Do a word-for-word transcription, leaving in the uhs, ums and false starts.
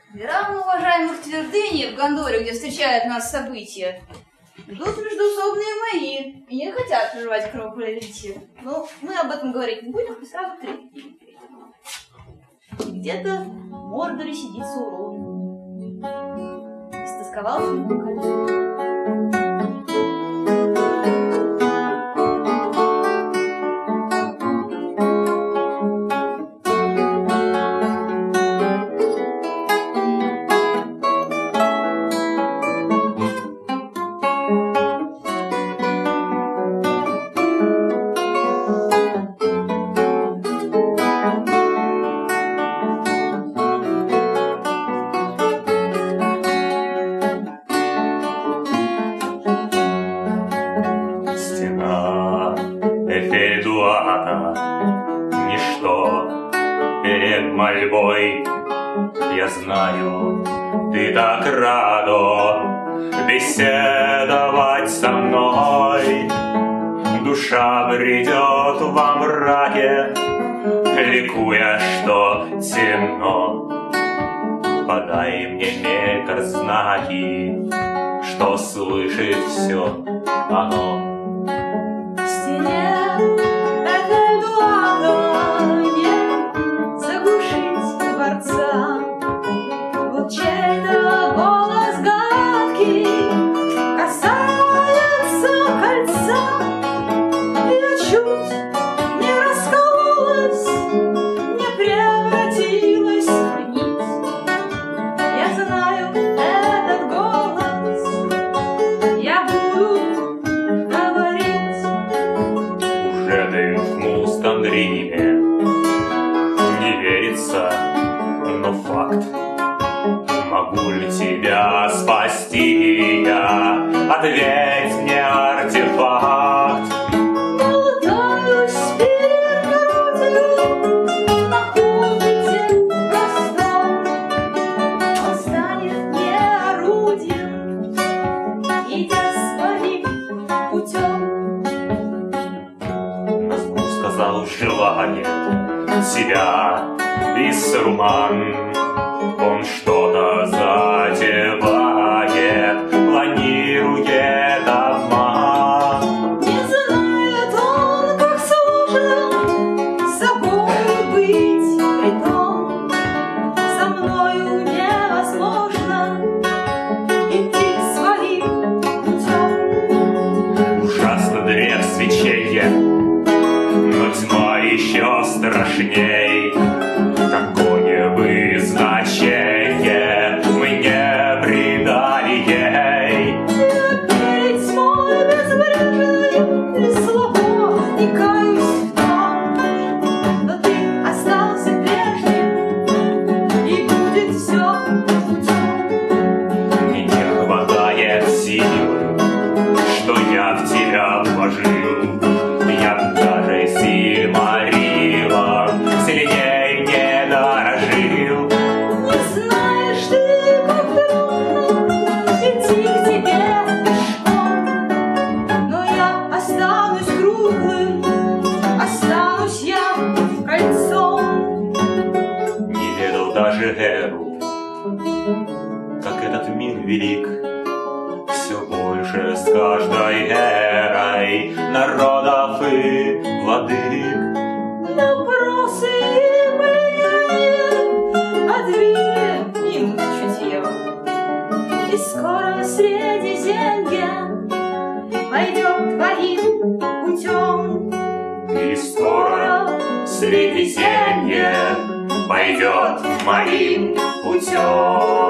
Верам уважаемых твердыней в гондоле, где встречают нас события, идут междоусобные мои и не хотят прерывать кровопролитие. Но мы об этом говорить не будем, и сразу к третьему. Где-то в Мордоре сидит Саурон. Истосковался на кольцо. Мольбой, я знаю, ты так рада беседовать со мной. Душа бредет во мраке, ликуя, что темно. Подай мне мекар знаки, что слышит все оно. В стене вот чей-то голос гадкий касается кольца. Я чуть не раскололась, не превратилась в нить. Я знаю этот голос, я буду говорить. Уже ты в Мустандриме не верится, но факт. Могу ли тебя спасти я? Ответь мне, артефакт. Болтаюсь перед грудью на холоде простом. Он станет не орудием, идя своим путем. Разгул сказал, желает себя из руман. Он что-то затевает, планирует обман. Не знает он, как сложно с собой быть, притом со мною невозможно идти своим путем. Ужасно древ свеченье, но тьма еще страшней. Какое бы значение мы не придали ей. Перед тьмой безбрежной и слабо не каюсь в том, но ты остался прежним, и будет все путем. Мне не хватает сил, что я в тебя вложил. Я даже Сильмарила сильней не дорожил. Не знаешь ты, как трудно идти к тебе пешком, но я останусь круглым, останусь я кольцом. Не ведал даже Эру, как этот мир велик. Все больше с каждой эрой народов и владык. Допросы и влияние отвили им чутье, и скоро Средиземье пойдет твоим путем. И скоро Средиземье пойдет моим путем.